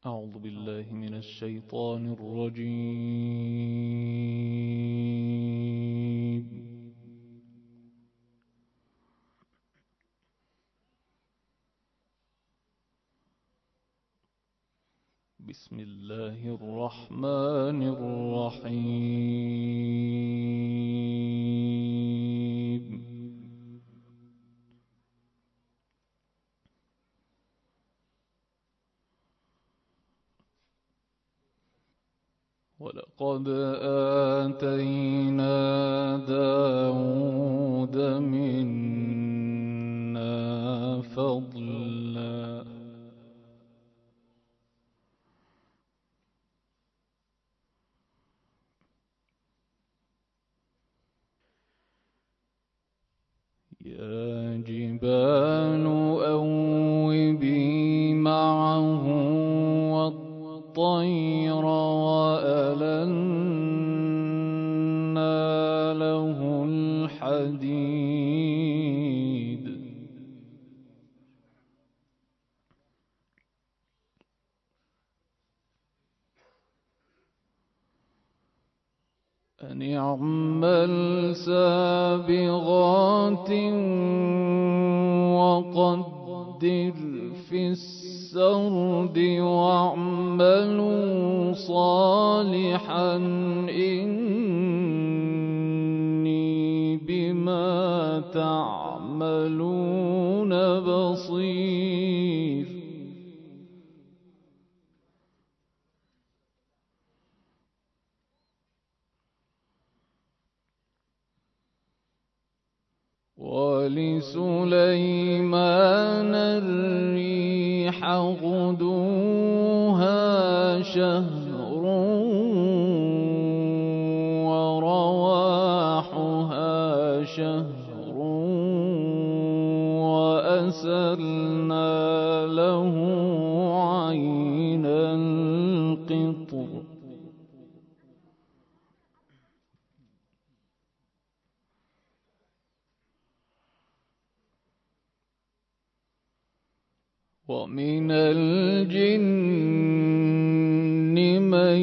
أعوذ بالله من الشيطان الرجيم. بسم الله الرحمن الرحيم. ولقد آتينا داود منا فضلا يا جبال أوبي معه والطير وألنا له الحديد أن اعمل سابغات وقدر في السرد واعملوا صالحا إني بما تعملون بصير. ولسليمان الريح غدوها شهر ورواحها شهر وأسلنا له عين القطر ومن الجن من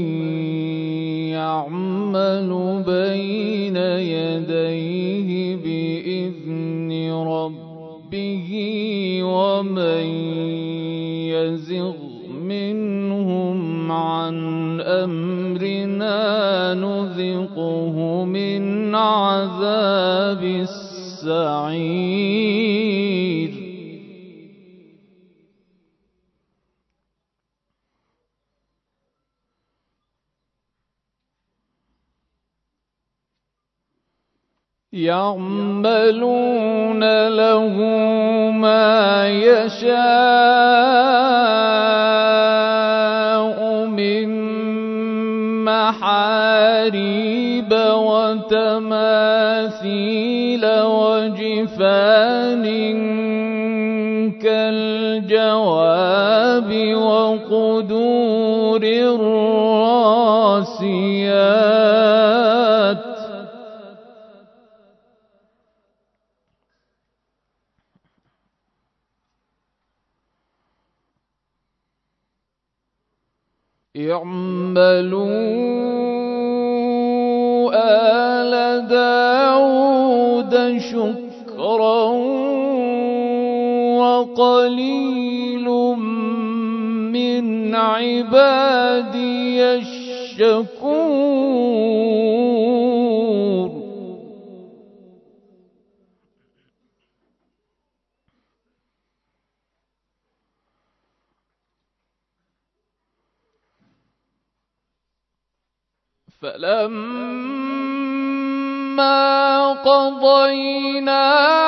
يعمل بين يديه بإذن ربه ومن يزغ منهم عن أمرنا نذقه من عذاب السعير. يعملون له ما يشاء من محاريب وتماثيل وجفان كالجواب وقدور الراسيات اعملوا آل داود شكرا وقليل من عبادي الشكور. فلما قضينا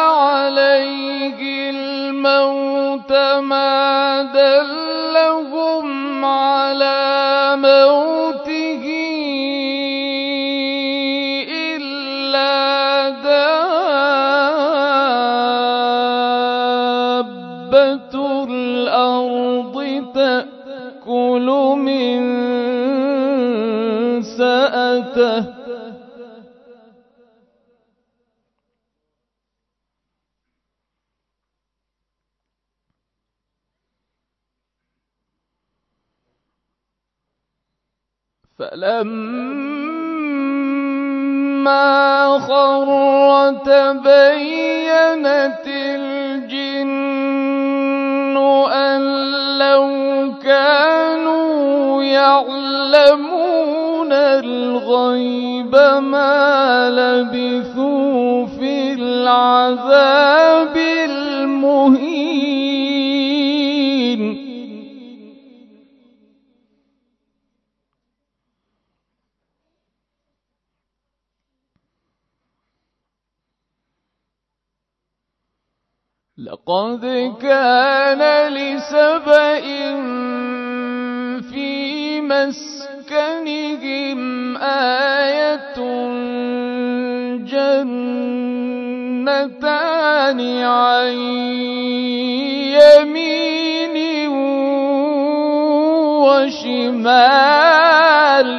عليه الموت ما دلهم على موته إلا دابة الأرض تأكل من سأته فلما خر تبينت الجن أن لو كانوا يعلمون الغيب ما لبثوا في العذاب المهين. لقد كان لسبإ في مسكنهم آية جنتان عن يمين وشمال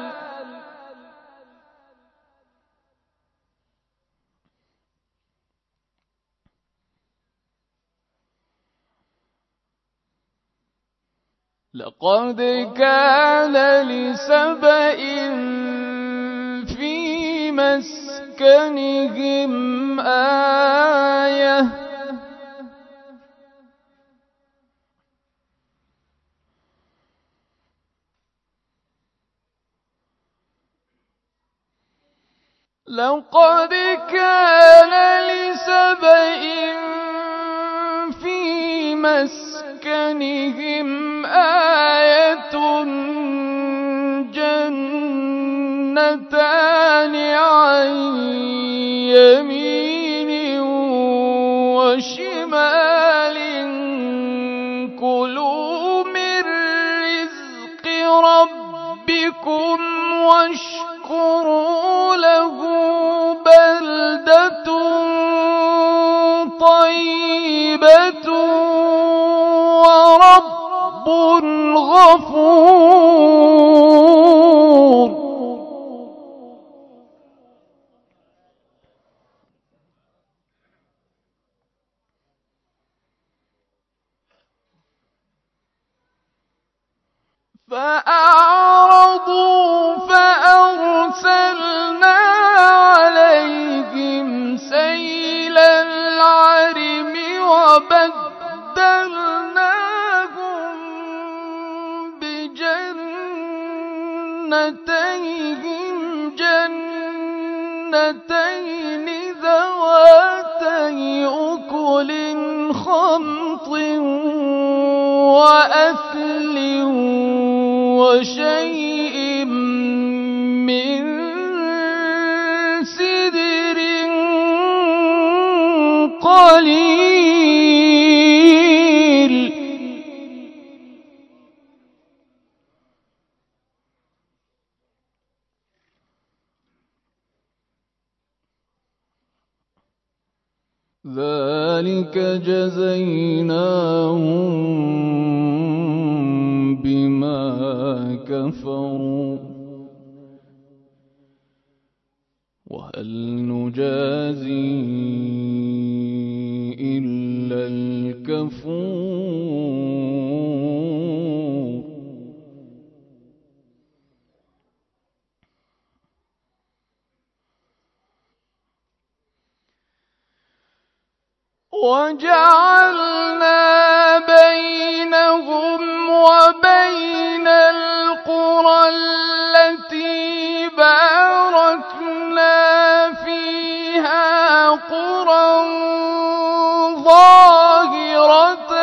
لقد كان لسبإ في مسكنهم آية لقد كان لسبإ في مسكنهم آية جنتان عن يمين وشمال كلوا من رزق ربكم واشكروا له بلدة طيبة ورب غفور. فأعرضوا فأرسلنا عليهم سيل العرم وبدلناهم بجنتيهم جنتين ذواتي أكل خمط وأثل وشيء من سدر قليل. ذلك جزيناهم بما كفروا وهل نجازي إلا الكفور. وجعلنا بينهم وبين القرى التي باركنا فيها قرى ظاهرة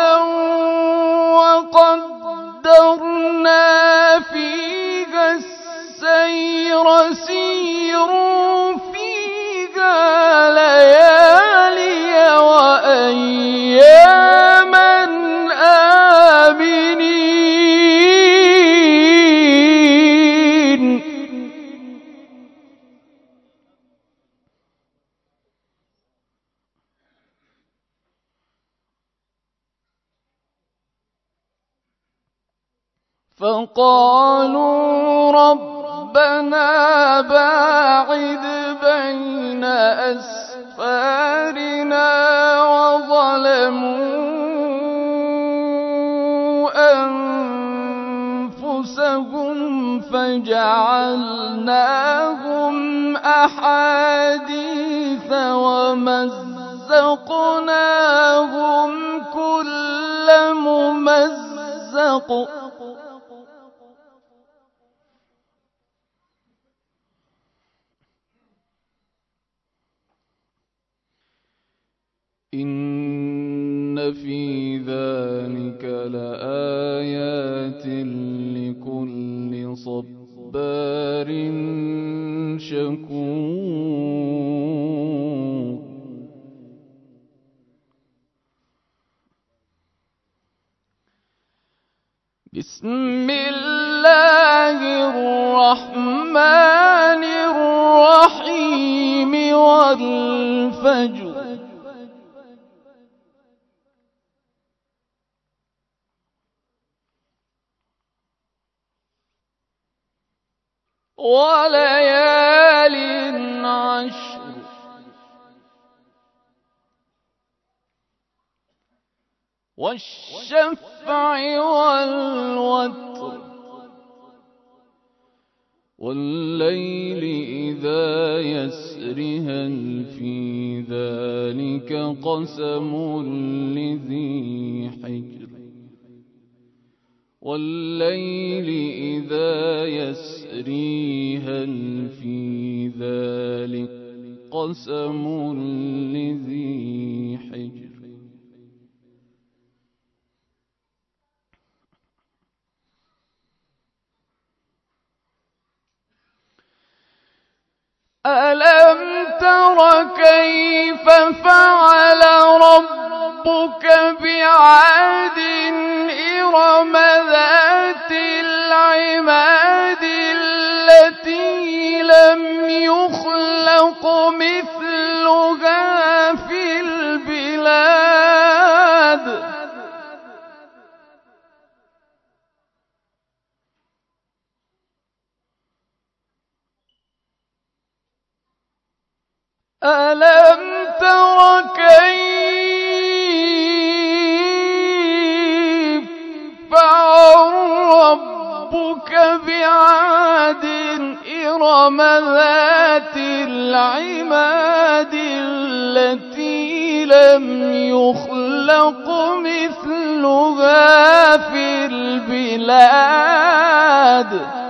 وقدرنا فيها السير سيروا فيها ليالي وأياما آمنين. فقالوا ربنا باعد بين أسفارنا وظلموا أنفسهم فجعلناهم أحاديث ومزقناهم كل ممزق إن في ذلك لآيات لكل صبار شكور بسم الله الرحمن الرحيم والفجر وليال عشر والشفع والوتر والليل إذا يسر هل في ذلك قسم لذي حجر والليل إذا يسري هل في ذلك قسم لذي حجر ألم تر كيف فعل ربك بعاد إرم ذات العماد التي لم يخلق مثلها في البلاد ألم تر كيف فعل ربك بعاد إرم ذات العماد التي لم يخلق مثلها في البلاد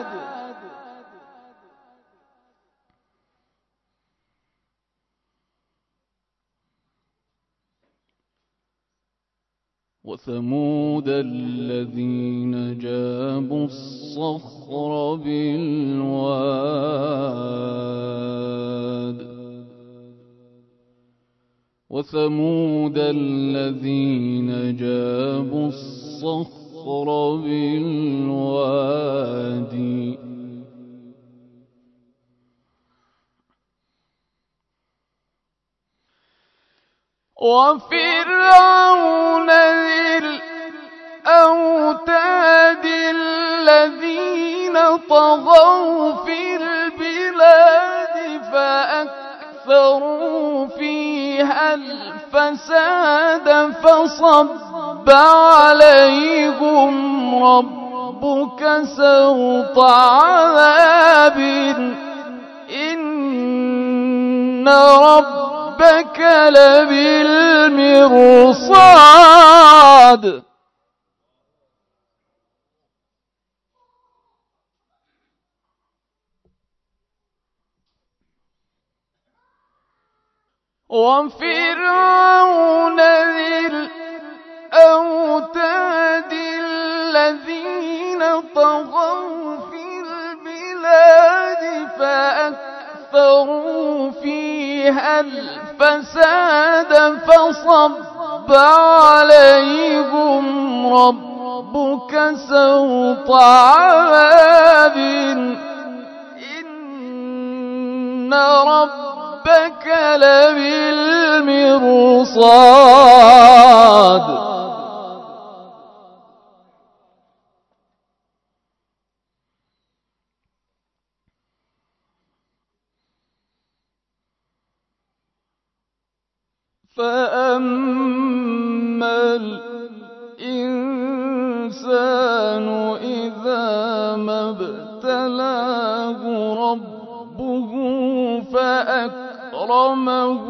وثمود الذين جابوا الصخر بالواد وثمود الذين جابوا الصخر بالواد وفرعون ذي الأوتاد الذين طغوا في البلاد فأكثروا فيها الفساد فصب عليهم ربك سوط عذاب إن ربك لبالمرصاد وفرعون ذي الأوتاد الذين طغوا في البلاد فأكثروا فيها الفساد فصب عليهم ربك سوط عذاب إن ربك لبالمرصاد فأما الإنسان إذا ما ابتلاه أكرمه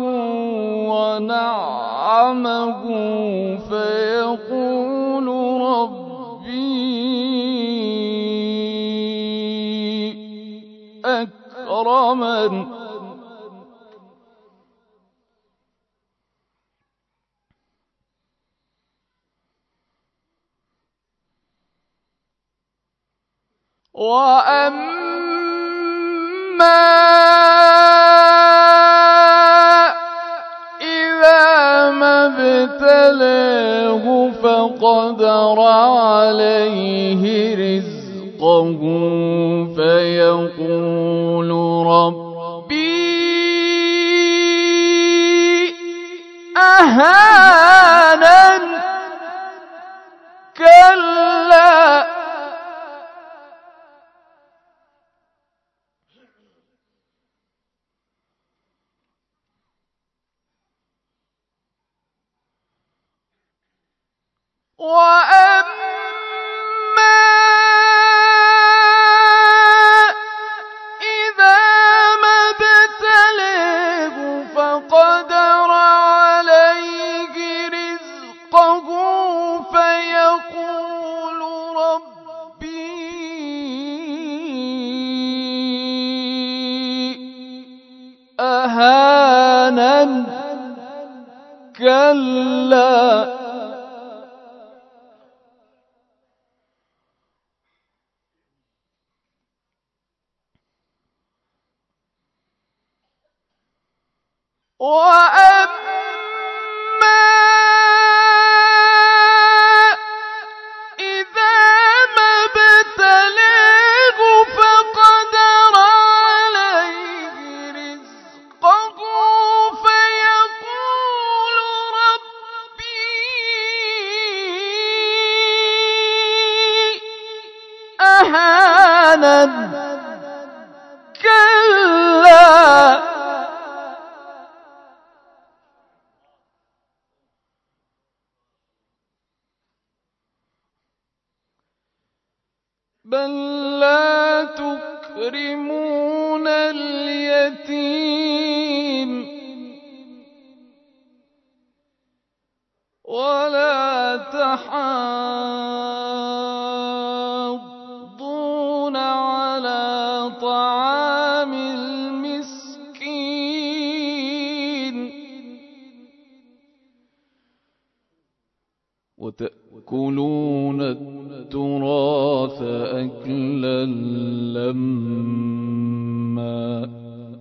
ونعمه فيقول ربي أكرمن وأما إذا ما ابتلاه فقدر عليه رزقه فيقول ربي أهانن كلا وأما إذا ما ابتلاه فقدر عليه رزقه فيقول ربي أهانن كلا وأما إذا ما ابتلاه فقدر عليه رزقه فيقول ربي أهانن كلا بل لا تكرمون اليتيم ولا تحاضون على طعام المسكين وتأكلون التراث أكلا لما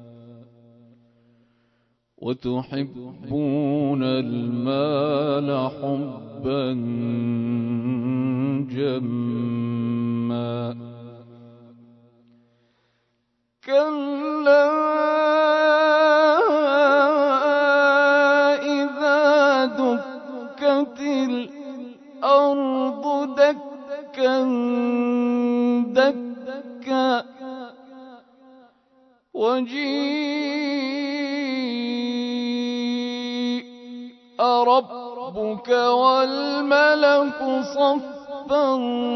وتحبون المال حبا جما كلا إذا دكت الأرض دكا دكا وجيء ربك والملك صفا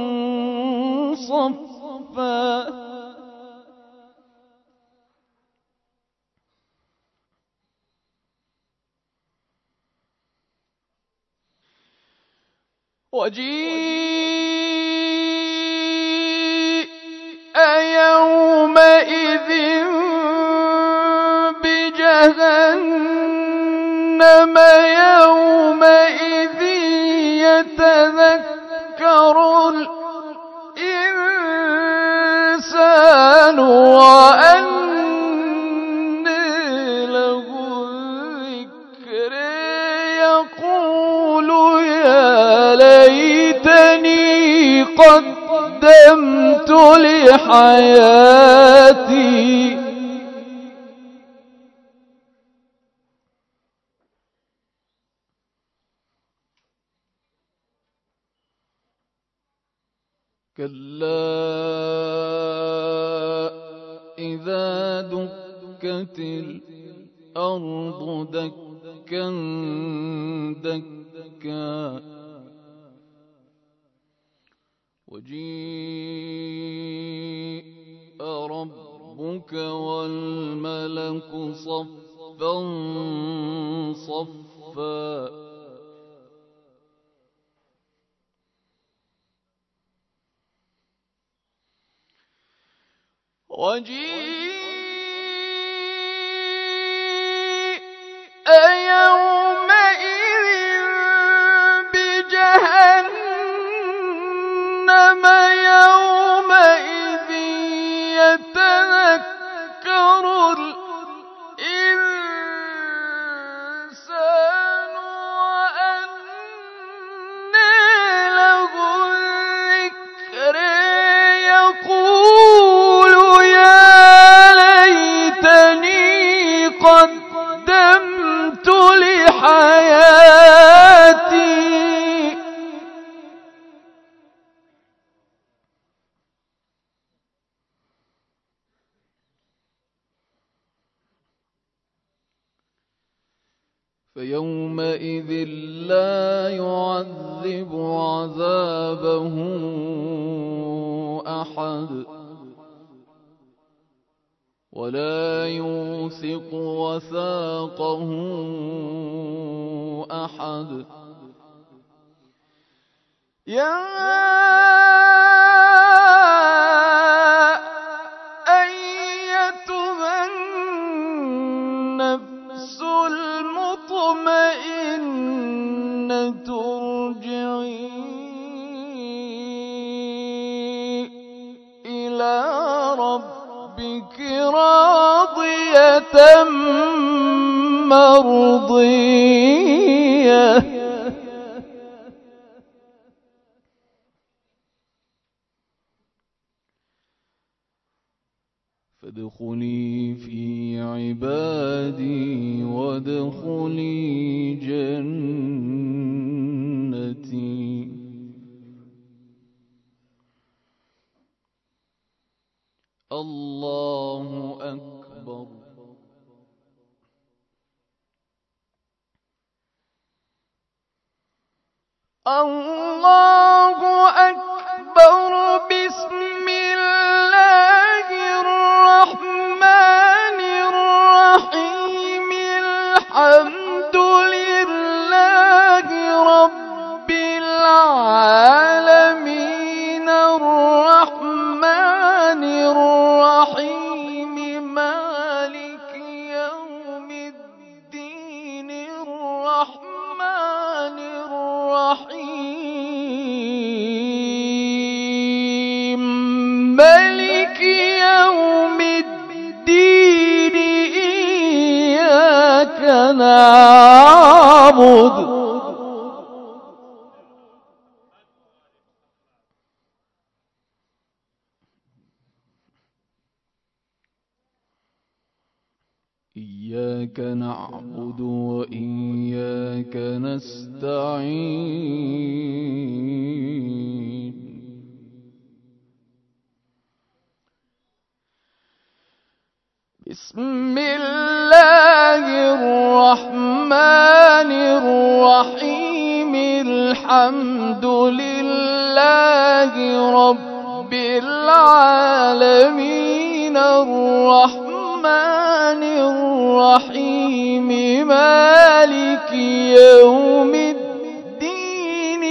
صفا وجيء يومئذ بجهنم يومئذ يتذكر الإنسان وأنى له الذكر يقول يا ليتني قدمت لحياتي كلا إذا دكت الأرض دكا دكا وجيء ربك والملك صفا وجيء يومئذ بجهنم يومئذ يتذكر الإنسان وأنى له الذكر يقول يا ليتني قدمت لحياتي فيومئذ لا يعذب عذابه أحد ولا يوثق وثاقه أحد يا أيتها النفس المطمئنة ارجعي إلى ربك راضية مرضية فادخلي في عبادي وادخلي جنتي الله أكبر الله أكبر بسم الله الرحمن الرحيم الحمد لله رب العالمين الرحمن الرحيم مالك يوم الدين الرحمن الرحيم مالك يوم الدين إياك نعبد إياك نعبد وإياك نستعين بسم الله الرحمن الرحيم الحمد لله رب العالمين الرحمن الرحيم مالك يوم الدين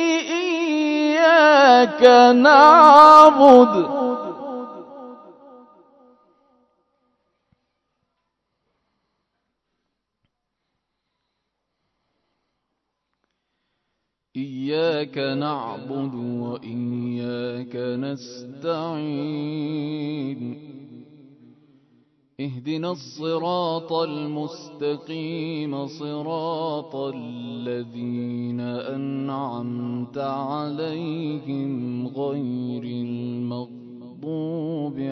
إياك نعبد إياك نعبد وإياك نستعين اهدنا الصراط المستقيم صراط الذين أنعمت عليهم غير المغضوب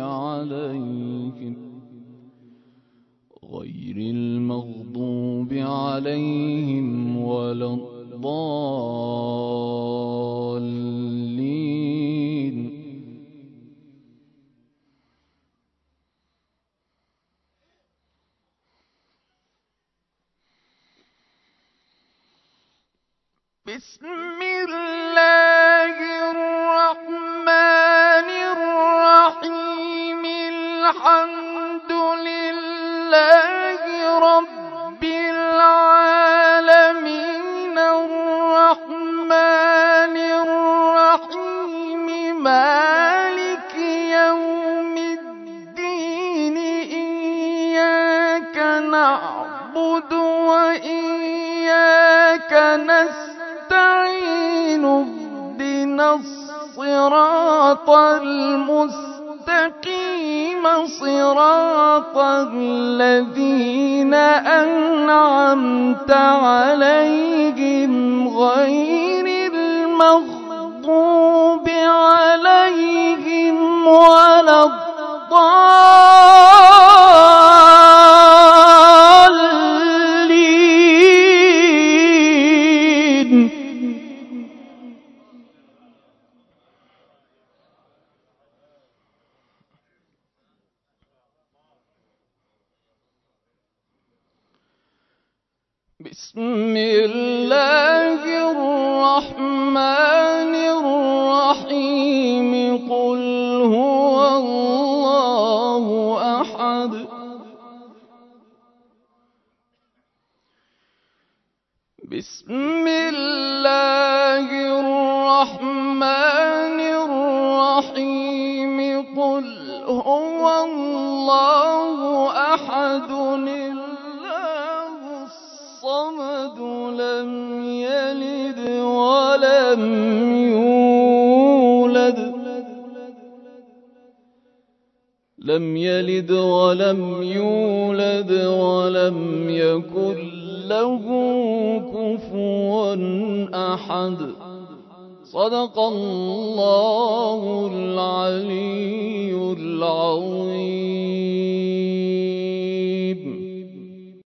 عليهم ولا الضالين بسم الله الرحمن الرحيم الحمد لله رب العالمين الرحمن الرحيم مالك يوم الدين وإياك نستعين اهدنا الصراط المستقيم صراط الذين أنعمت عليهم غير المغضوب عليهم ولا الضالين. بسم الله الرحمن الرحيم. قل هو الله أحد. بسم الله الرحمن الرحيم. قل هو الله أحد الصمد لم يلد ولم يولد ولم يكن له كفوا أحد. صدق الله العلي العظيم.